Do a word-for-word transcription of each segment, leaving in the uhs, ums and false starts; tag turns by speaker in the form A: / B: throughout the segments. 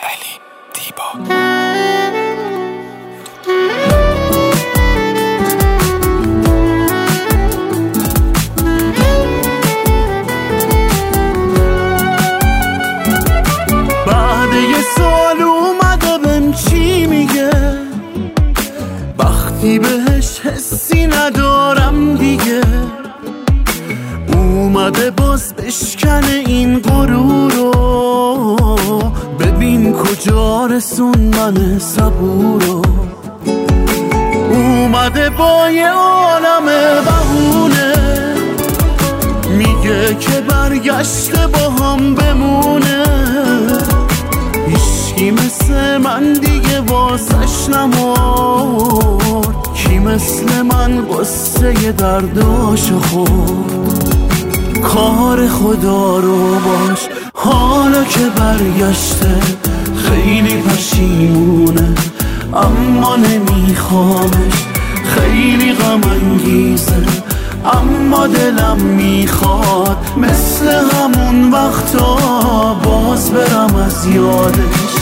A: امیرعلی دیبا.
B: بعد یه سال اومده بهم چی میگه، وقتی بهش حسی ندارم دیگه. اومده باز بشکنه این غرور رو، ببین کجا رسون من صبور رو. اومده با یه عالم بهونه، میگه که برگشته با هم بمونه. هیچکی مثل من دیگه واسش نمرد، کی مثل من قصه درداشو خورد. کار خدا رو باش حالا که برگشته، خیلی پشیمونه اما نمیخوامش. خیلی غم انگیزه اما دلم میخواد مثل همون وقتا باز برم از یادش.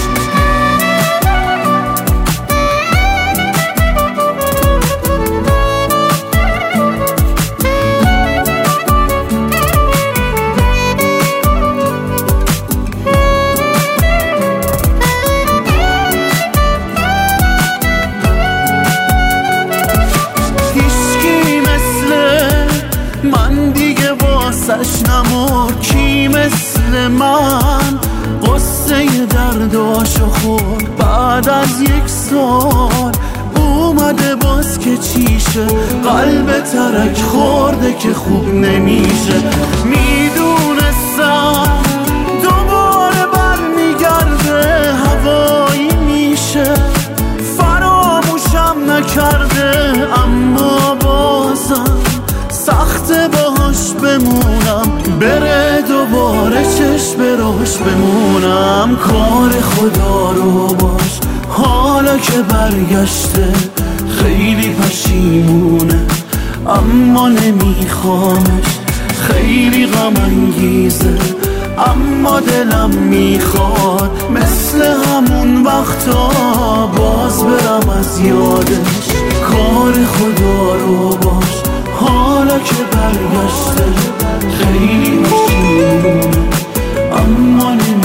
B: واسش نمرد، کی مثل من قصه درداشو خورد. بعد از یک سال اومده باز که چیشه، قلب ترک خورده که خوب نمیشه. میدونستم دوباره برمیگرده، هوایی میشه فراموشم نکرده. اما بازم سخت باهاش بمونم، بره دوباره چشم راش بمونم. کار خدا رو باش حالا که برگشته، خیلی پشیمونه اما نمیخوامش. خیلی غم انگیزه اما دلم میخواد مثل همون وقتا باز برم از یادش. کار خدا رو باش حالا که برگشته، خیلی پشیمونه اما نمیخوام.